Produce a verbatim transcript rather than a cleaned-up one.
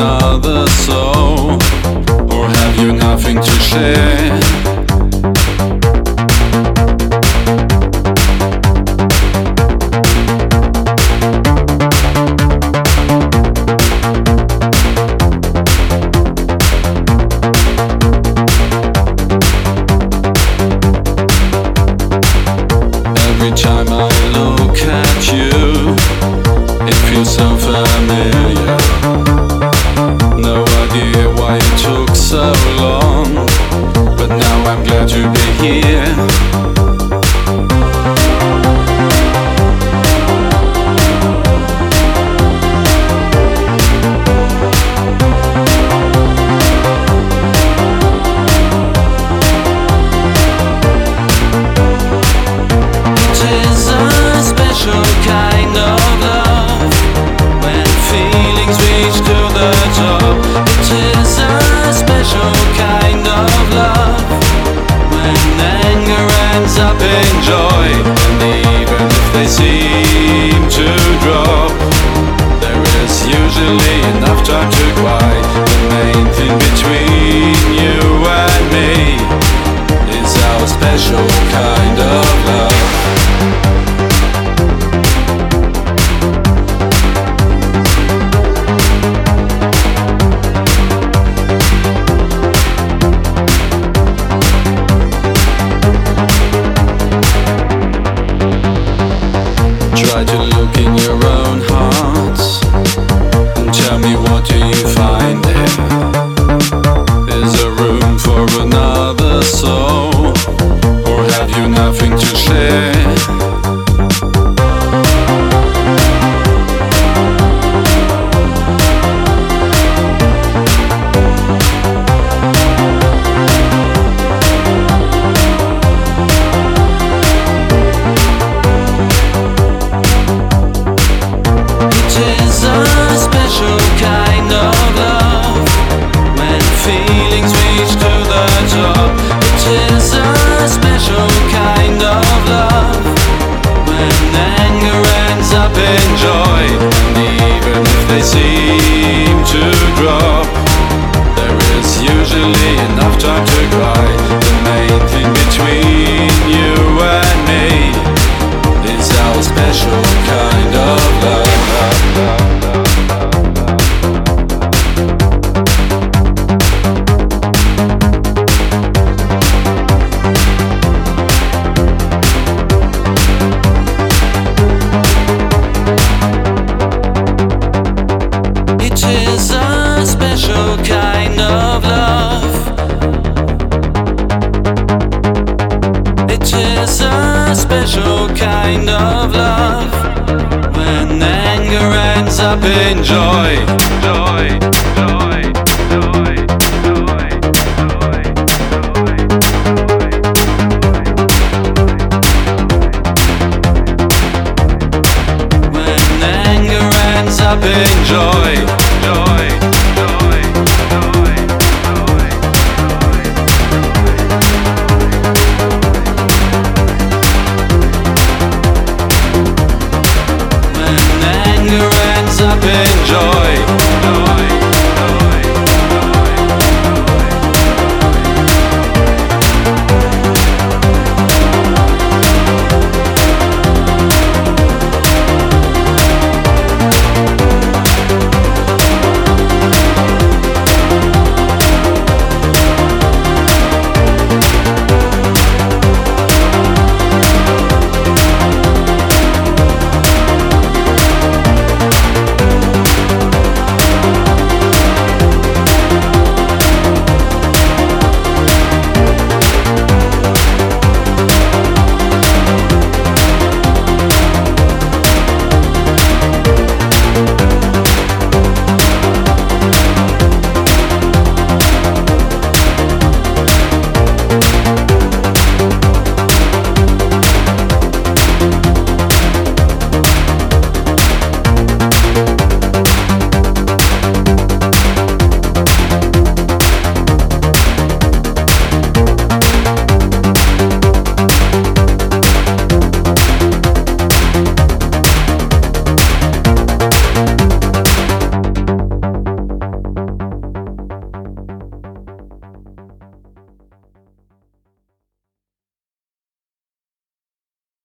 another soul? Or have you nothing to share? Every time I look at you, it feels so familiar. No idea why it took so long, but now I'm glad to be here. Up in joy, and even if they seem to drop, there is usually enough time to cry. The main thing between you and me is our special kind of love. Try to look in your own hearts and tell me, what do you find there? Is there room for another soul, or have you nothing to share? They seem to drop, there is usually enough time to cry. The main thing between you and me is our special kind of love. Special kind of love, when anger ends up in joy, joy.